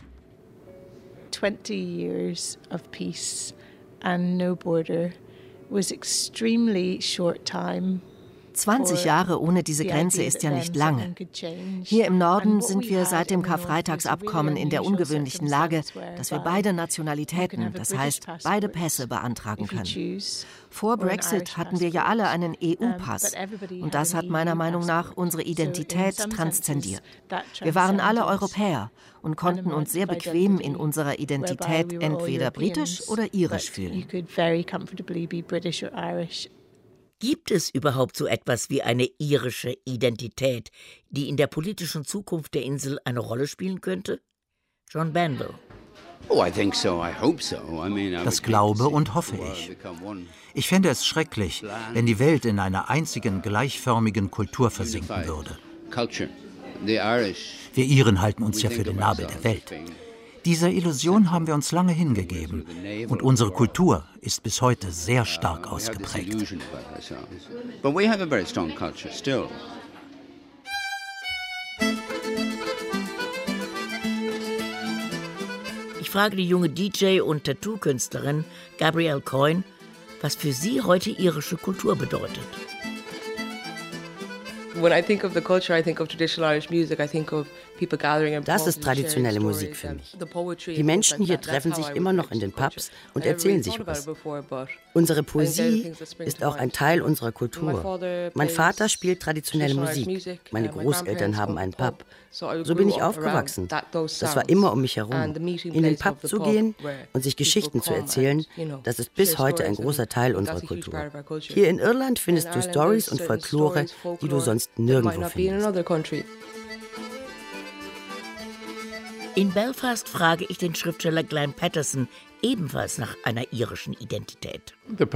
20 years of peace and no border was extremely short time. 20 Jahre ohne diese Grenze ist ja nicht lange. Hier im Norden sind wir seit dem Karfreitagsabkommen in der ungewöhnlichen Lage, dass wir beide Nationalitäten, das heißt beide Pässe, beantragen können. Vor Brexit hatten wir ja alle einen EU-Pass und das hat meiner Meinung nach unsere Identität transzendiert. Wir waren alle Europäer und konnten uns sehr bequem in unserer Identität entweder britisch oder irisch fühlen. Gibt es überhaupt so etwas wie eine irische Identität, die in der politischen Zukunft der Insel eine Rolle spielen könnte? John Banville. Das glaube und hoffe ich. Ich fände es schrecklich, wenn die Welt in einer einzigen gleichförmigen Kultur versinken würde. Wir Iren halten uns ja für den Nabel der Welt. Dieser Illusion haben wir uns lange hingegeben und unsere Kultur ist bis heute sehr stark ausgeprägt. Ich frage die junge DJ und Tattoo-Künstlerin Gabrielle Coyne, was für sie heute irische Kultur bedeutet. Das ist traditionelle Musik für mich. Die Menschen hier treffen sich immer noch in den Pubs und erzählen sich was. Unsere Poesie ist auch ein Teil unserer Kultur. Mein Vater spielt traditionelle Musik. Meine Großeltern haben einen Pub. So bin ich aufgewachsen. Das war immer um mich herum. In den Pub zu gehen und sich Geschichten zu erzählen, das ist bis heute ein großer Teil unserer Kultur. Hier in Irland findest du Stories und Folklore, die du sonst nirgendwo findest. In Belfast frage ich den Schriftsteller Glenn Patterson ebenfalls nach einer irischen Identität.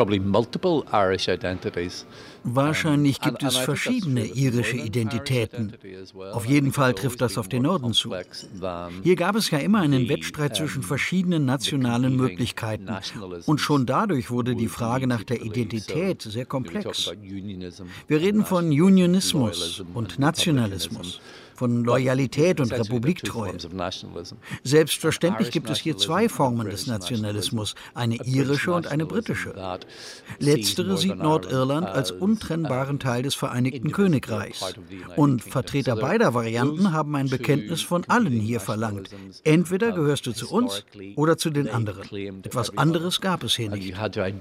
Wahrscheinlich gibt es verschiedene irische Identitäten. Auf jeden Fall trifft das auf den Norden zu. Hier gab es ja immer einen Wettstreit zwischen verschiedenen nationalen Möglichkeiten. Und schon dadurch wurde die Frage nach der Identität sehr komplex. Wir reden von Unionismus und Nationalismus, von Loyalität und Republiktreue. Selbstverständlich gibt es hier zwei Formen des Nationalismus, eine irische und eine britische. Letztere sieht Nordirland als untrennbaren Teil des Vereinigten Königreichs. Und Vertreter beider Varianten haben ein Bekenntnis von allen hier verlangt. Entweder gehörst du zu uns oder zu den anderen. Etwas anderes gab es hier nicht.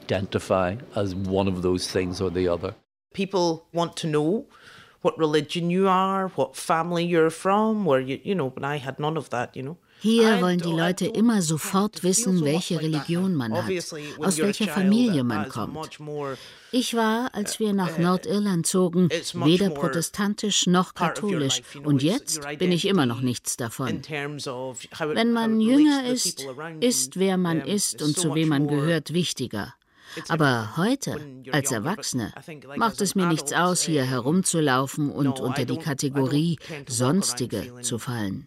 People want to know what religion you are, what family you're from, where but I had none of that, Hier wollen die Leute immer sofort wissen, welche Religion man hat, aus welcher Familie man kommt. Ich war, als wir nach Nordirland zogen, weder protestantisch noch katholisch. Und jetzt bin ich immer noch nichts davon. Wenn man jünger ist, ist wer man ist und zu wem man gehört wichtiger. Aber heute, als Erwachsene, macht es mir nichts aus, hier herumzulaufen und unter die Kategorie Sonstige zu fallen.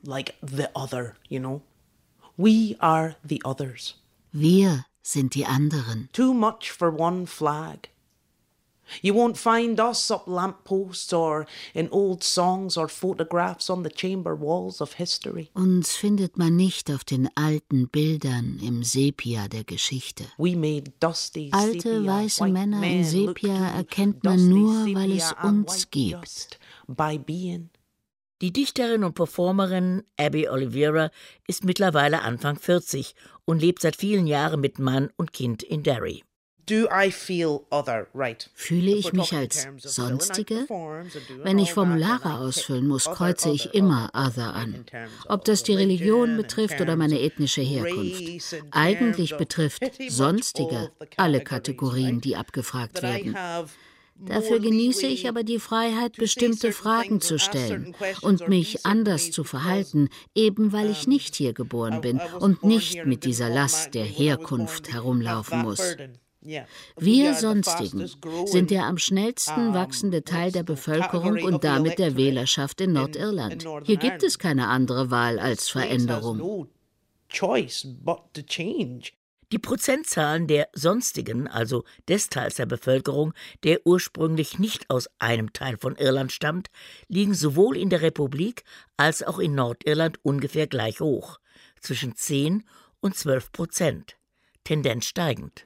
Wir sind die anderen. Too much for one flag. You won't find us up lampposts or in old songs or photographs on the chamber walls of history. Uns findet man nicht auf den alten Bildern im Sepia der Geschichte. Alte weiße Männer in Sepia erkennt man nur, weil es uns gibt. Die Dichterin und Performerin Abby Oliveira ist mittlerweile Anfang 40 und lebt seit vielen Jahren mit Mann und Kind in Derry. Fühle ich mich als Sonstige? Wenn ich Formulare ausfüllen muss, kreuze ich immer Other an. Ob das die Religion betrifft oder meine ethnische Herkunft. Eigentlich betrifft Sonstige alle Kategorien, die abgefragt werden. Dafür genieße ich aber die Freiheit, bestimmte Fragen zu stellen und mich anders zu verhalten, eben weil ich nicht hier geboren bin und nicht mit dieser Last der Herkunft herumlaufen muss. Wir Sonstigen sind der am schnellsten wachsende Teil der Bevölkerung und damit der Wählerschaft in Nordirland. Hier gibt es keine andere Wahl als Veränderung. Die Prozentzahlen der Sonstigen, also des Teils der Bevölkerung, der ursprünglich nicht aus einem Teil von Irland stammt, liegen sowohl in der Republik als auch in Nordirland ungefähr gleich hoch, zwischen 10 und 12%, Tendenz steigend.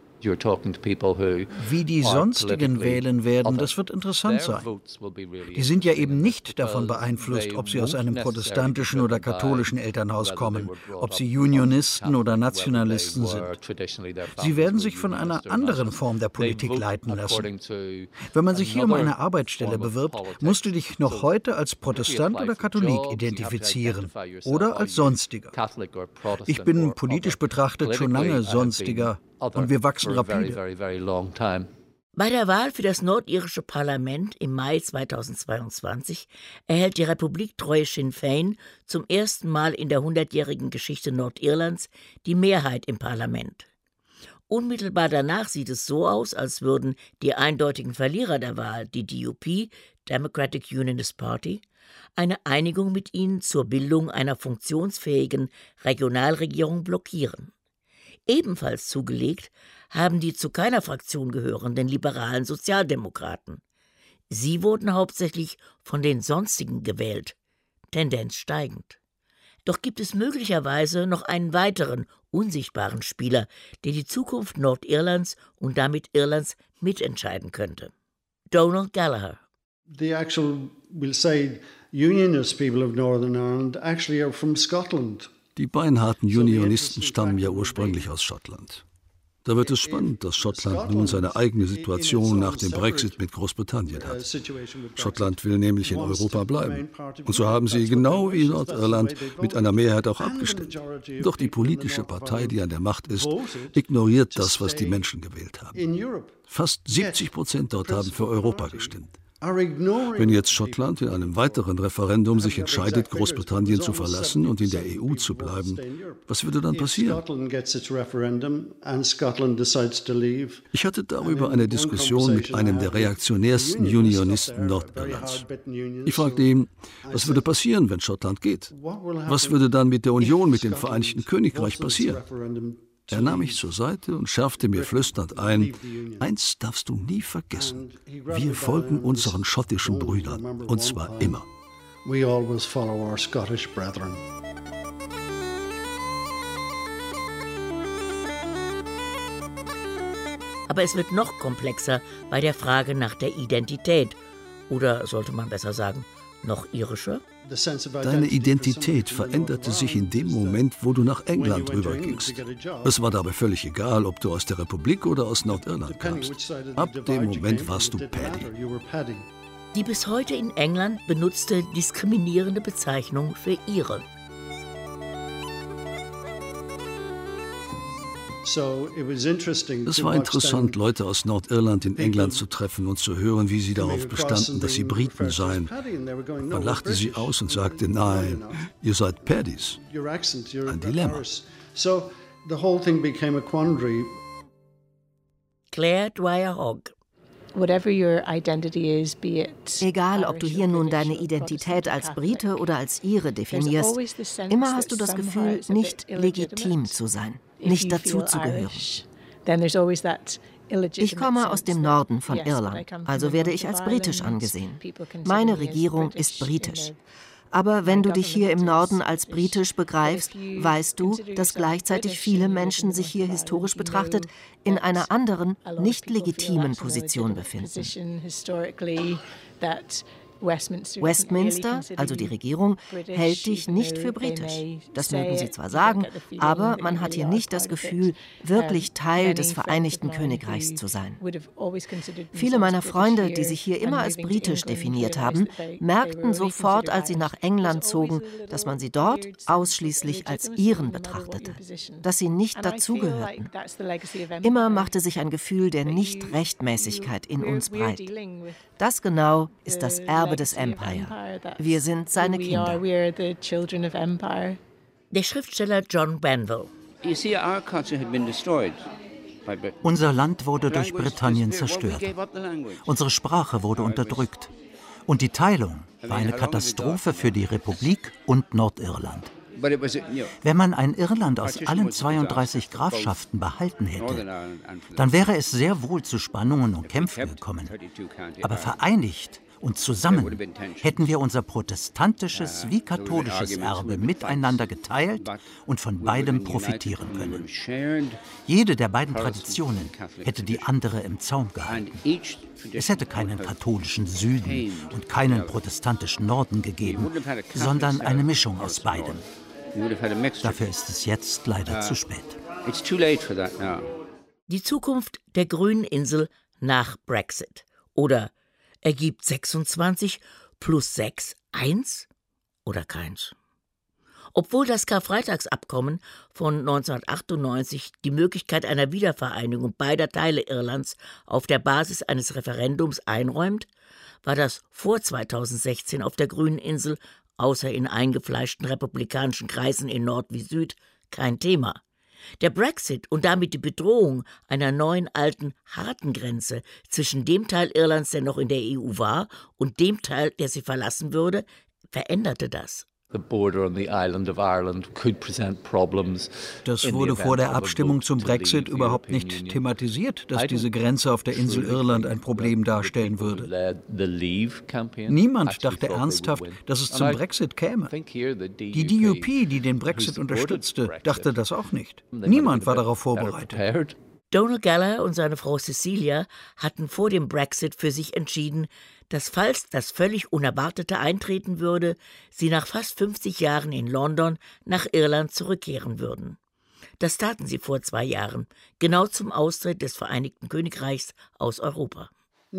Wie die Sonstigen wählen werden, das wird interessant sein. Die sind ja eben nicht davon beeinflusst, ob sie aus einem protestantischen oder katholischen Elternhaus kommen, ob sie Unionisten oder Nationalisten sind. Sie werden sich von einer anderen Form der Politik leiten lassen. Wenn man sich hier um eine Arbeitsstelle bewirbt, musst du dich noch heute als Protestant oder Katholik identifizieren oder als Sonstiger. Ich bin politisch betrachtet schon lange Sonstiger. Und wir wachsen rapide. Bei der Wahl für das nordirische Parlament im Mai 2022 erhält die republiktreue Sinn Féin zum ersten Mal in der 100-jährigen Geschichte Nordirlands die Mehrheit im Parlament. Unmittelbar danach sieht es so aus, als würden die eindeutigen Verlierer der Wahl, die DUP, Democratic Unionist Party, eine Einigung mit ihnen zur Bildung einer funktionsfähigen Regionalregierung blockieren. Ebenfalls zugelegt haben die zu keiner Fraktion gehörenden liberalen Sozialdemokraten. Sie wurden hauptsächlich von den Sonstigen gewählt, Tendenz steigend. Doch gibt es möglicherweise noch einen weiteren, unsichtbaren Spieler, der die Zukunft Nordirlands und damit Irlands mitentscheiden könnte. Donald Gallagher. The actual, we'll say, unionist people of Northern Ireland actually are from Scotland. Die beinharten Unionisten stammen ja ursprünglich aus Schottland. Da wird es spannend, dass Schottland nun seine eigene Situation nach dem Brexit mit Großbritannien hat. Schottland will nämlich in Europa bleiben. Und so haben sie, genau wie Nordirland, mit einer Mehrheit auch abgestimmt. Doch die politische Partei, die an der Macht ist, ignoriert das, was die Menschen gewählt haben. Fast 70% dort haben für Europa gestimmt. Wenn jetzt Schottland in einem weiteren Referendum sich entscheidet, Großbritannien zu verlassen und in der EU zu bleiben, was würde dann passieren? Ich hatte darüber eine Diskussion mit einem der reaktionärsten Unionisten Nordirlands. Ich fragte ihn, was würde passieren, wenn Schottland geht? Was würde dann mit der Union mit dem Vereinigten Königreich passieren? Er nahm mich zur Seite und schärfte mir flüsternd ein, eins darfst du nie vergessen, wir folgen unseren schottischen Brüdern, und zwar immer. We always follow our Scottish brethren. Aber es wird noch komplexer bei der Frage nach der Identität. Oder sollte man besser sagen, noch irischer? Deine Identität veränderte sich in dem Moment, wo du nach England rübergingst. Es war dabei völlig egal, ob du aus der Republik oder aus Nordirland kamst. Ab dem Moment warst du Paddy. Die bis heute in England benutzte diskriminierende Bezeichnung für Ire. Es war interessant, Leute aus Nordirland in England zu treffen und zu hören, wie sie darauf bestanden, dass sie Briten seien. Man lachte sie aus und sagte, nein, ihr seid Paddys. Ein Dilemma. Claire Dwyer-Hogg. Egal, ob du hier nun deine Identität als Brite oder als Ire definierst, immer hast du das Gefühl, nicht legitim zu sein, nicht dazuzugehören. Ich komme aus dem Norden von Irland, also werde ich als britisch angesehen. Meine Regierung ist britisch. Aber wenn du dich hier im Norden als britisch begreifst, weißt du, dass gleichzeitig viele Menschen sich hier historisch betrachtet in einer anderen, nicht legitimen Position befinden. Westminster, also die Regierung, hält dich nicht für britisch. Das mögen sie zwar sagen, aber man hat hier nicht das Gefühl, wirklich Teil des Vereinigten Königreichs zu sein. Viele meiner Freunde, die sich hier immer als britisch definiert haben, merkten sofort, als sie nach England zogen, dass man sie dort ausschließlich als Iren betrachtete, dass sie nicht dazugehörten. Immer machte sich ein Gefühl der Nichtrechtmäßigkeit in uns breit. Das genau ist das Erbe des Empire. Wir sind seine Kinder. Der Schriftsteller John Banville. Unser Land wurde durch Britannien zerstört. Unsere Sprache wurde unterdrückt. Und die Teilung war eine Katastrophe für die Republik und Nordirland. Wenn man ein Irland aus allen 32 Grafschaften behalten hätte, dann wäre es sehr wohl zu Spannungen und Kämpfen gekommen. Aber vereinigt und zusammen hätten wir unser protestantisches wie katholisches Erbe miteinander geteilt und von beidem profitieren können. Jede der beiden Traditionen hätte die andere im Zaum gehalten. Es hätte keinen katholischen Süden und keinen protestantischen Norden gegeben, sondern eine Mischung aus beidem. Dafür ist es jetzt leider zu spät. Die Zukunft der grünen Insel nach Brexit. Oder ergibt 26 plus 6 1 oder keins? Obwohl das Karfreitagsabkommen von 1998 die Möglichkeit einer Wiedervereinigung beider Teile Irlands auf der Basis eines Referendums einräumt, war das vor 2016 auf der grünen Insel, außer in eingefleischten republikanischen Kreisen in Nord wie Süd, kein Thema. Der Brexit und damit die Bedrohung einer neuen, alten, harten Grenze zwischen dem Teil Irlands, der noch in der EU war, und dem Teil, der sie verlassen würde, veränderte das. Das wurde vor der Abstimmung zum Brexit überhaupt nicht thematisiert, dass diese Grenze auf der Insel Irland ein Problem darstellen würde. Niemand dachte ernsthaft, dass es zum Brexit käme. Die DUP, die den Brexit unterstützte, dachte das auch nicht. Niemand war darauf vorbereitet. Donald Gallagher und seine Frau Cecilia hatten vor dem Brexit für sich entschieden, dass falls das völlig Unerwartete eintreten würde, sie nach fast 50 Jahren in London nach Irland zurückkehren würden. Das taten sie vor 2 Jahren, genau zum Austritt des Vereinigten Königreichs aus Europa.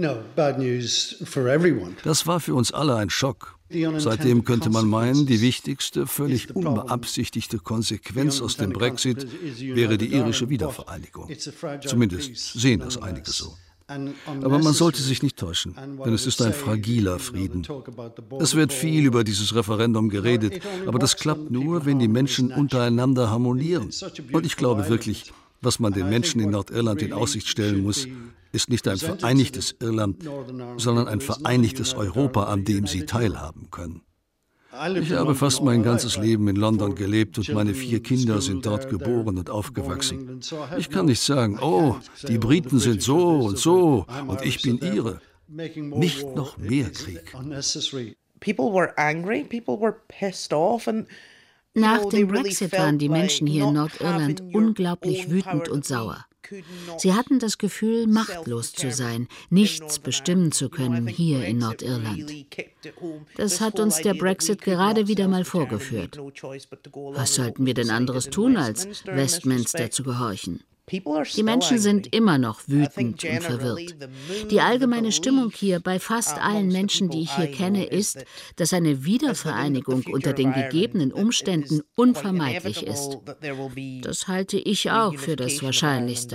Das war für uns alle ein Schock. Seitdem könnte man meinen, die wichtigste, völlig unbeabsichtigte Konsequenz aus dem Brexit wäre die irische Wiedervereinigung. Zumindest sehen das einige so. Aber man sollte sich nicht täuschen, denn es ist ein fragiler Frieden. Es wird viel über dieses Referendum geredet, aber das klappt nur, wenn die Menschen untereinander harmonieren. Und ich glaube wirklich, was man den Menschen in Nordirland in Aussicht stellen muss, ist nicht ein vereinigtes Irland, sondern ein vereinigtes Europa, an dem sie teilhaben können. Ich habe fast mein ganzes Leben in London gelebt und meine 4 Kinder sind dort geboren und aufgewachsen. Ich kann nicht sagen, oh, die Briten sind so und ich bin ihre. Nicht noch mehr Krieg. Nach dem Brexit waren die Menschen hier in Nordirland unglaublich wütend und sauer. Sie hatten das Gefühl, machtlos zu sein, nichts bestimmen zu können hier in Nordirland. Das hat uns der Brexit gerade wieder mal vorgeführt. Was sollten wir denn anderes tun, als Westminster zu gehorchen? Die Menschen sind immer noch wütend und verwirrt. Die allgemeine Stimmung hier bei fast allen Menschen, die ich hier kenne, ist, dass eine Wiedervereinigung unter den gegebenen Umständen unvermeidlich ist. Das halte ich auch für das Wahrscheinlichste.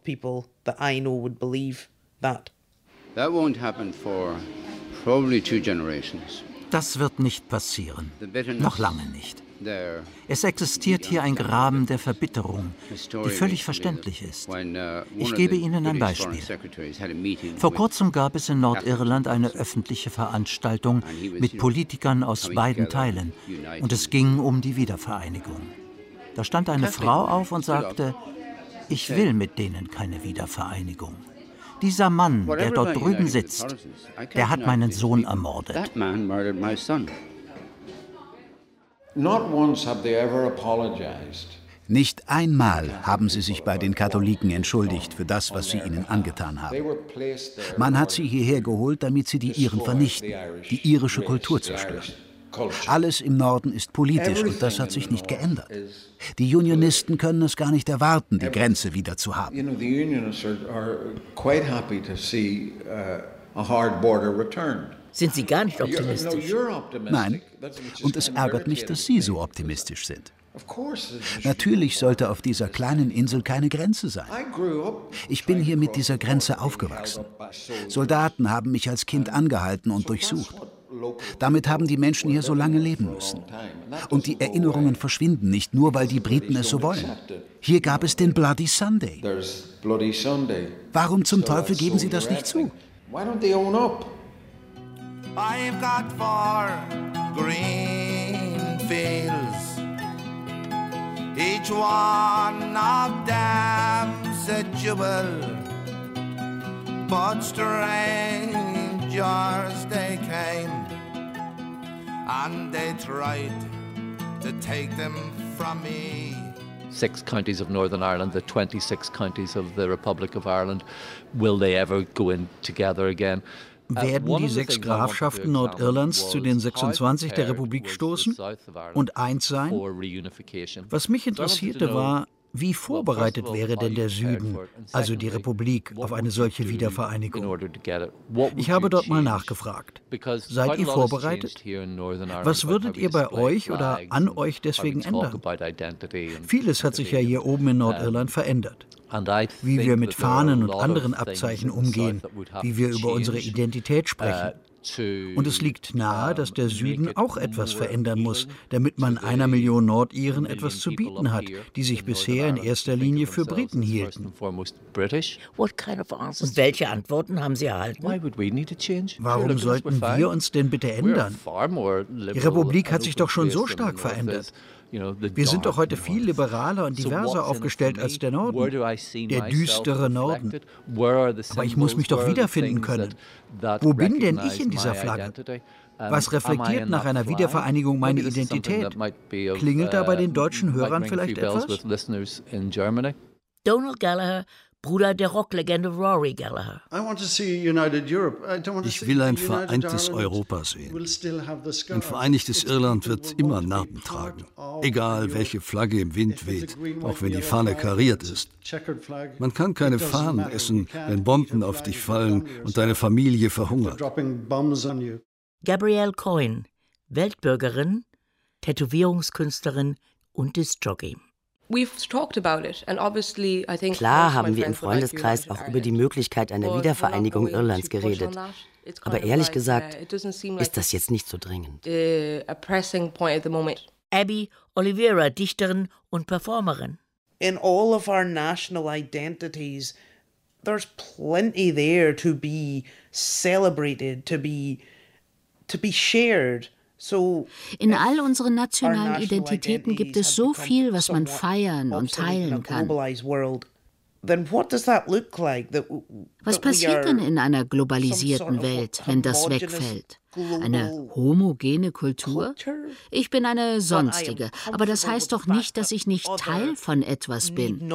Das wird nicht passieren. Noch lange nicht. Es existiert hier ein Graben der Verbitterung, die völlig verständlich ist. Ich gebe Ihnen ein Beispiel. Vor kurzem gab es in Nordirland eine öffentliche Veranstaltung mit Politikern aus beiden Teilen und es ging um die Wiedervereinigung. Da stand eine Frau auf und sagte, ich will mit denen keine Wiedervereinigung. Dieser Mann, der dort drüben sitzt, der hat meinen Sohn ermordet. Nicht einmal haben sie sich bei den Katholiken entschuldigt für das, was sie ihnen angetan haben. Man hat sie hierher geholt, damit sie die Iren vernichten, die irische Kultur zerstören. Alles im Norden ist politisch und das hat sich nicht geändert. Die Unionisten können es gar nicht erwarten, die Grenze wieder zu haben. Sind Sie gar nicht optimistisch? Nein, und es ärgert mich, dass Sie so optimistisch sind. Natürlich sollte auf dieser kleinen Insel keine Grenze sein. Ich bin hier mit dieser Grenze aufgewachsen. Soldaten haben mich als Kind angehalten und durchsucht. Damit haben die Menschen hier so lange leben müssen. Und die Erinnerungen verschwinden nicht, nur weil die Briten es so wollen. Hier gab es den Bloody Sunday. Warum zum Teufel geben Sie das nicht zu? I've got 4 green fields, each one of them's a jewel, but strangers they came, and they tried to take them from me. 6 counties of Northern Ireland, the 26 counties of the Republic of Ireland, will they ever go in together again? Werden die 6 Grafschaften Nordirlands zu den 26 der Republik stoßen und eins sein? Was mich interessierte war, wie vorbereitet wäre denn der Süden, also die Republik, auf eine solche Wiedervereinigung? Ich habe dort mal nachgefragt. Seid ihr vorbereitet? Was würdet ihr bei euch oder an euch deswegen ändern? Vieles hat sich ja hier oben in Nordirland verändert. Wie wir mit Fahnen und anderen Abzeichen umgehen, wie wir über unsere Identität sprechen. Und es liegt nahe, dass der Süden auch etwas verändern muss, damit man 1 Million Nordiren etwas zu bieten hat, die sich bisher in erster Linie für Briten hielten. Und welche Antworten haben Sie erhalten? Warum sollten wir uns denn bitte ändern? Die Republik hat sich doch schon so stark verändert. Wir sind doch heute viel liberaler und diverser aufgestellt als der Norden, der düstere Norden. Aber ich muss mich doch wiederfinden können. Wo bin denn ich in dieser Flagge? Was reflektiert nach einer Wiedervereinigung meine Identität? Klingelt da bei den deutschen Hörern vielleicht etwas? Donald Gallagher, Bruder der Rocklegende Rory Gallagher. Ich will ein vereintes Europa sehen. Ein vereinigtes Irland wird immer Narben tragen, egal welche Flagge im Wind weht, auch wenn die Fahne kariert ist. Man kann keine Fahnen essen, wenn Bomben auf dich fallen und deine Familie verhungert. Gabrielle Coyne, Weltbürgerin, Tätowierungskünstlerin und Diskjockey. Klar haben wir im Freundeskreis auch über die Möglichkeit einer Wiedervereinigung Irlands geredet. Aber ehrlich gesagt, ist das jetzt nicht so dringend. Abby Oliveira, Dichterin und Performerin. In all of our national identities, there's plenty there to be celebrated, to be shared. In all unseren nationalen Identitäten gibt es so viel, was man feiern und teilen kann. Was passiert denn in einer globalisierten Welt, wenn das wegfällt? Eine homogene Kultur? Ich bin eine sonstige, aber das heißt doch nicht, dass ich nicht Teil von etwas bin.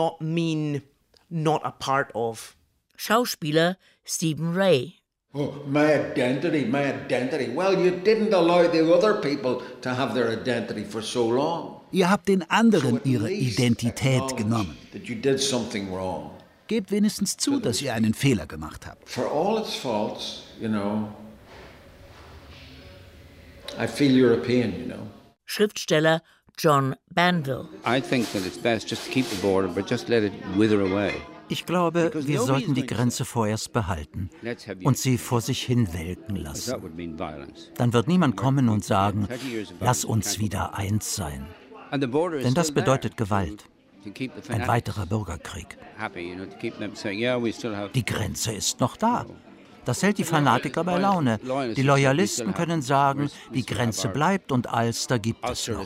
Schauspieler Stephen Ray. Oh, my identity. Well, you didn't allow the other people to have their identity for so long. Ihr habt den anderen ihre Identität genommen. Gebt wenigstens zu, dass ihr einen Fehler gemacht habt. For all its faults, I feel European, Schriftsteller John Banville. I think that it's best just to keep the border, but just let it wither away. Ich glaube, wir sollten die Grenze vorerst behalten und sie vor sich hin welken lassen. Dann wird niemand kommen und sagen, lass uns wieder eins sein. Denn das bedeutet Gewalt. Ein weiterer Bürgerkrieg. Die Grenze ist noch da. Das hält die Fanatiker bei Laune. Die Loyalisten können sagen, die Grenze bleibt und Ulster gibt es noch.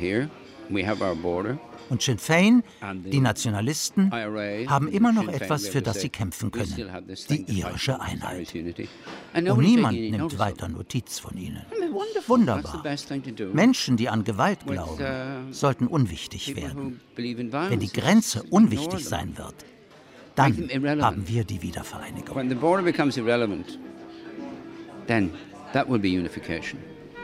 Und Sinn Féin, die Nationalisten, haben immer noch etwas, für das sie kämpfen können, die irische Einheit. Und niemand nimmt weiter Notiz von ihnen. Wunderbar. Menschen, die an Gewalt glauben, sollten unwichtig werden. Wenn die Grenze unwichtig sein wird, dann haben wir die Wiedervereinigung. When the border becomes irrelevant, then that will be unification.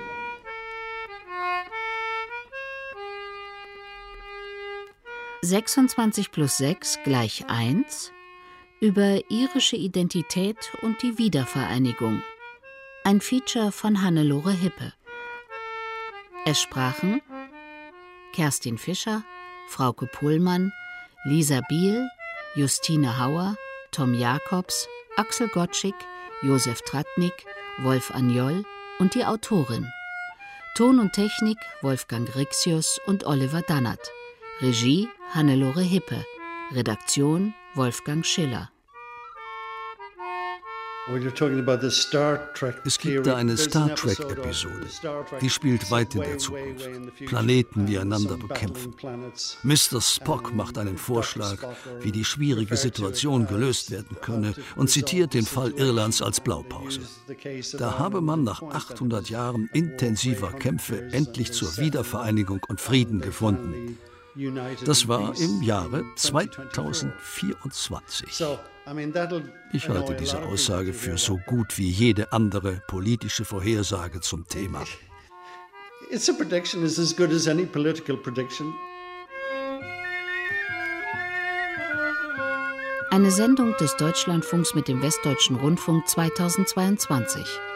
+6 = 1 über irische Identität und die Wiedervereinigung. Ein Feature von Hannelore Hippe. Es sprachen Kerstin Fischer, Frauke Pohlmann, Lisa Biel, Justine Hauer, Tom Jacobs, Axel Gottschick, Josef Tratnik, Wolf Agnol und die Autorin. Ton und Technik Wolfgang Rixius und Oliver Dannert. Regie Hannelore Hippe. Redaktion Wolfgang Schiller. Es gibt da eine Star Trek-Episode. Die spielt weit in der Zukunft. Planeten, die einander bekämpfen. Mr. Spock macht einen Vorschlag, wie die schwierige Situation gelöst werden könne und zitiert den Fall Irlands als Blaupause. Da habe man nach 800 Jahren intensiver Kämpfe endlich zur Wiedervereinigung und Frieden gefunden. Das war im Jahre 2024. Ich halte diese Aussage für so gut wie jede andere politische Vorhersage zum Thema. It's a prediction is as good as any political prediction. Eine Sendung des Deutschlandfunks mit dem Westdeutschen Rundfunk 2022.